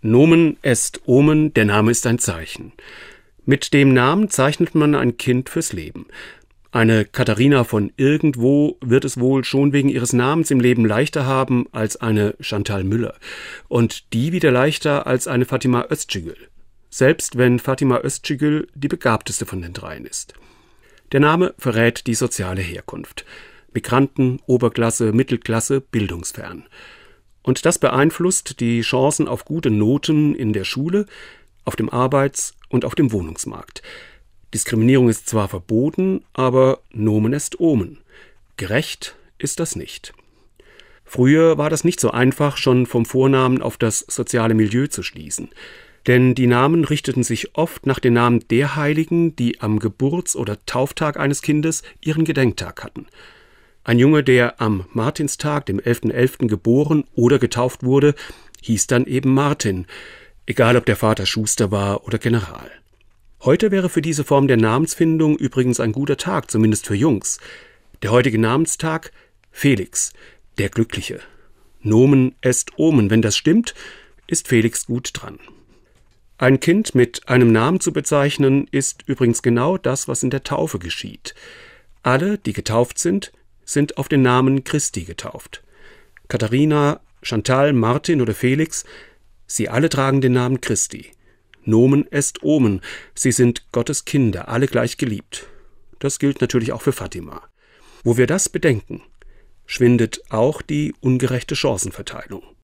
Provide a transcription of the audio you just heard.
Nomen est Omen, der Name ist ein Zeichen. Mit dem Namen zeichnet man ein Kind fürs Leben. Eine Katharina von irgendwo wird es wohl schon wegen ihres Namens im Leben leichter haben als eine Chantal Müller. Und die wieder leichter als eine Fatima Özçegül. Selbst wenn Fatima Özçegül die begabteste von den dreien ist. Der Name verrät die soziale Herkunft. Migranten, Oberklasse, Mittelklasse, bildungsfern. Und das beeinflusst die Chancen auf gute Noten in der Schule, auf dem Arbeits- und auf dem Wohnungsmarkt. Diskriminierung ist zwar verboten, aber Nomen est Omen. Gerecht ist das nicht. Früher war das nicht so einfach, schon vom Vornamen auf das soziale Milieu zu schließen. Denn die Namen richteten sich oft nach den Namen der Heiligen, die am Geburts- oder Tauftag eines Kindes ihren Gedenktag hatten. Ein Junge, der am Martinstag, dem 11.11. geboren oder getauft wurde, hieß dann eben Martin, egal ob der Vater Schuster war oder General. Heute wäre für diese Form der Namensfindung übrigens ein guter Tag, zumindest für Jungs. Der heutige Namenstag Felix, der Glückliche. Nomen est Omen, wenn das stimmt, ist Felix gut dran. Ein Kind mit einem Namen zu bezeichnen, ist übrigens genau das, was in der Taufe geschieht. Alle, die getauft sind auf den Namen Christi getauft. Katharina, Chantal, Martin oder Felix, sie alle tragen den Namen Christi. Nomen est Omen, sie sind Gottes Kinder, alle gleich geliebt. Das gilt natürlich auch für Fatima. Wo wir das bedenken, schwindet auch die ungerechte Chancenverteilung.